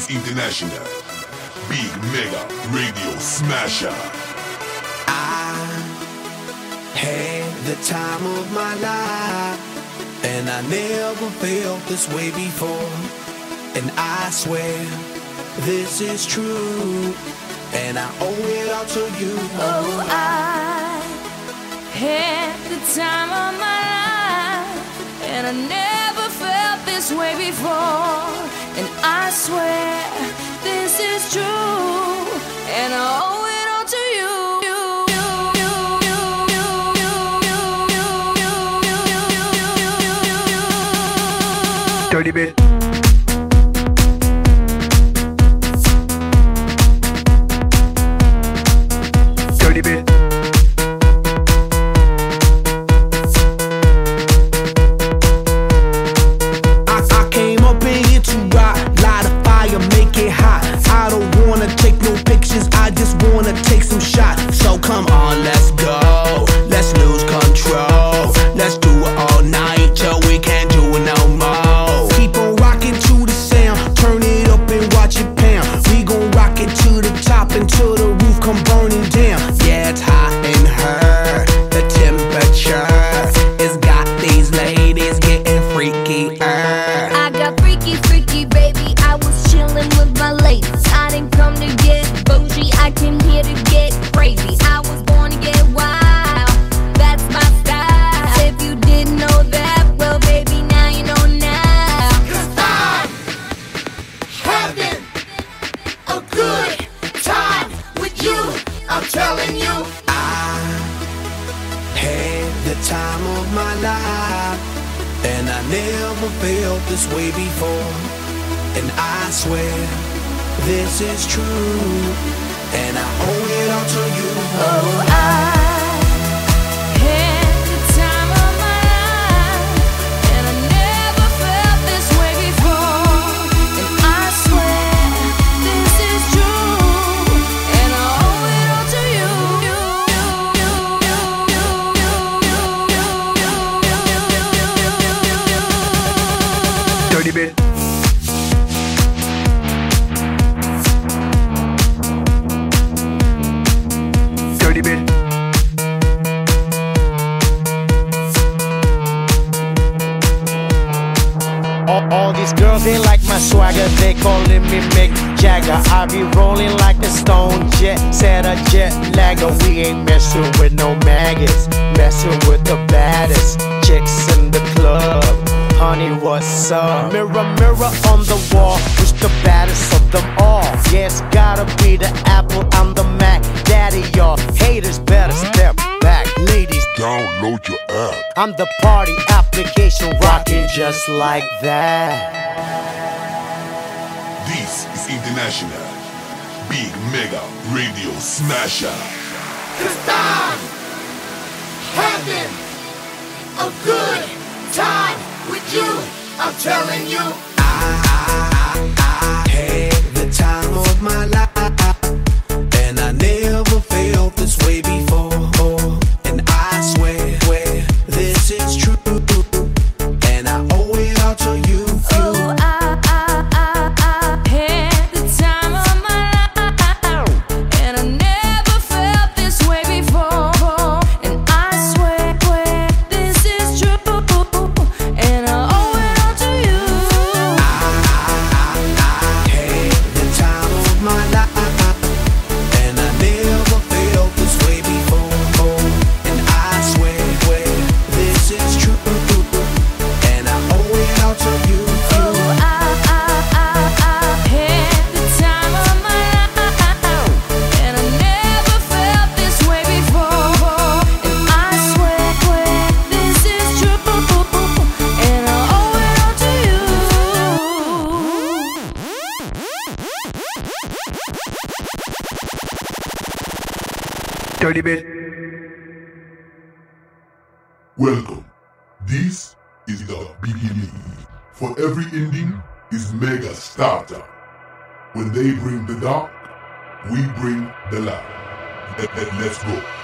is international. Big Mega Radio Smasher. I had the time of my life, and I never felt this way before. And I swear this is true, and I owe it all to you. Oh, I had the time of my life, and I never felt this way before. And I swear this is true, and I owe it all to you. Dirty bit. Dirty bit. I came up in here to rock, light a fire, make it hot. I don't wanna take no pictures, I just wanna take some shots. So come on, let's go, let's lose control. Let's do it all night till we can't do it no more. Keep on rocking to the sound, turn it up and watch it pound. We gon' rock it to the top until the roof come burning down. Yeah, it's hot in her, the temperature has got these ladies getting freaky. I got freaky, freaky, baby. I was chillin' with my ladies. I didn't come to get bougie, I came here to get crazy. I was born to get wild, that's my style. If you didn't know that, well, baby, now you know now. 'Cause I'm having a good time with you, I'm telling you. I had the time of my life, and I never felt this way before. And I swear this is true, and I owe it all to you. Oh, I had the time of my life, and I never felt this way before. And I swear this is true, and I owe it all to you. Dirty bit. Dirty bit. All these girls, they like my swagger, they calling me Mick Jagger. I be rolling like a stone jet, set a jet lagger. We ain't messing with no maggots, messing with the baddest chicks in the club. Honey, what's up? Mirror, mirror on the wall, who's the baddest of them all? Yeah, it's gotta be the Apple, I'm the Mac. Daddy, y'all haters better step back. Ladies, Download your app. I'm the party application rocking just like that. This is international. Big Mega Radio Smasher. 'Cause I'm having a good time with you, I'm telling you. I had the time of my life, and I never felt this way before. And I swear this is true, and I owe it all to you. Oh, I had the time of my life, and I never felt this way before. And I swear this is true, and I owe it all to you. I had the time of my life, and I never felt this way before. And I swear this is true, and I owe it all to you. Oh, I had the time of my life, and I never felt this way before. And I swear this is true, and I owe it all to you. Dirty bit. Welcome. This is the beginning. For every ending is mega starter. When they bring the dark, we bring the light. Let's go.